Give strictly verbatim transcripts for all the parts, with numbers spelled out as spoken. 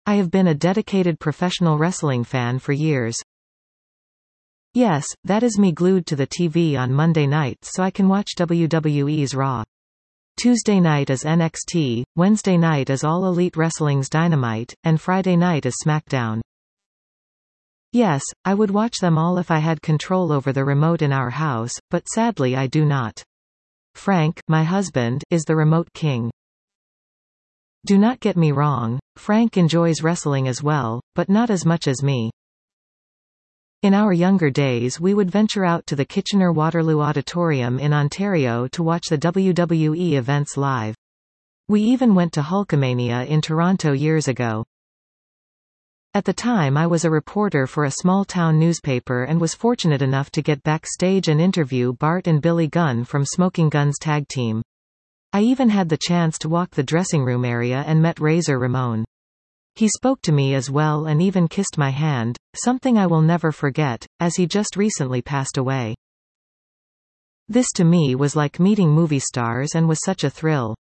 I have been a dedicated professional wrestling fan for years. Yes, that is me glued to the T V on Monday nights so I can watch W W E's Raw. Tuesday night is N X T, Wednesday night is All Elite Wrestling's Dynamite, and Friday night is SmackDown. Yes, I would watch them all if I had control over the remote in our house, but sadly I do not. Frank, my husband, is the remote king. Do not get me wrong, Frank enjoys wrestling as well, but not as much as me. In our younger days we would venture out to the Kitchener-Waterloo Auditorium in Ontario to watch the W W E events live. We even went to Hulkamania in Toronto years ago. At the time I was a reporter for a small-town newspaper and was fortunate enough to get backstage and interview Bart and Billy Gunn from Smoking Gunns tag team. I even had the chance to walk the dressing room area and met Razor Ramon. He spoke to me as well and even kissed my hand, something I will never forget, as he just recently passed away. This to me was like meeting movie stars and was such a thrill.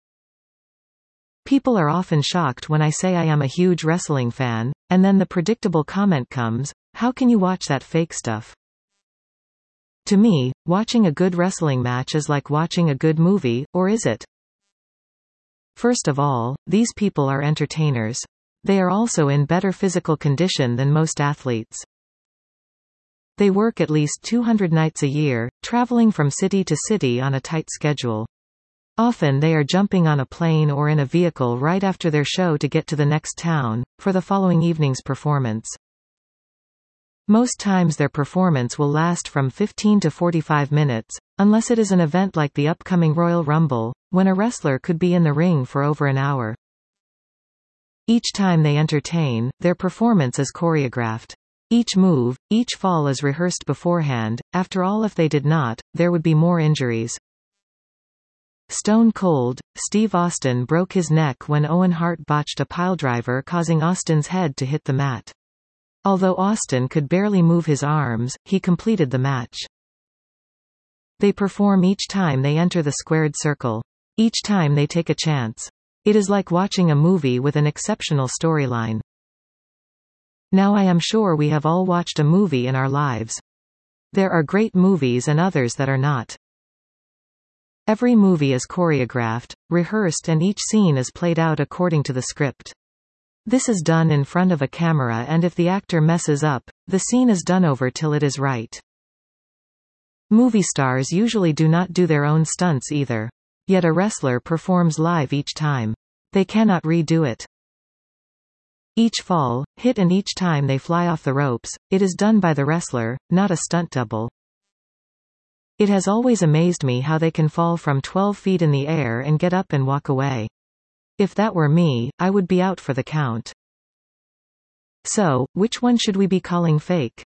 People are often shocked when I say I am a huge wrestling fan, and then the predictable comment comes, how can you watch that fake stuff? To me, watching a good wrestling match is like watching a good movie, or is it? First of all, these people are entertainers. They are also in better physical condition than most athletes. They work at least two hundred nights a year, traveling from city to city on a tight schedule. Often they are jumping on a plane or in a vehicle right after their show to get to the next town, for the following evening's performance. Most times their performance will last from fifteen to forty-five minutes, unless it is an event like the upcoming Royal Rumble, when a wrestler could be in the ring for over an hour. Each time they entertain, their performance is choreographed. Each move, each fall is rehearsed beforehand. After all, if they did not, there would be more injuries. Stone Cold, Steve Austin broke his neck when Owen Hart botched a piledriver, causing Austin's head to hit the mat. Although Austin could barely move his arms, he completed the match. They perform each time they enter the squared circle. Each time they take a chance. It is like watching a movie with an exceptional storyline. Now I am sure we have all watched a movie in our lives. There are great movies and others that are not. Every movie is choreographed, rehearsed, and each scene is played out according to the script. This is done in front of a camera, and if the actor messes up, the scene is done over till it is right. Movie stars usually do not do their own stunts either. Yet a wrestler performs live each time. They cannot redo it. Each fall, hit, and each time they fly off the ropes, it is done by the wrestler, not a stunt double. It has always amazed me how they can fall from twelve feet in the air and get up and walk away. If that were me, I would be out for the count. So, which one should we be calling fake?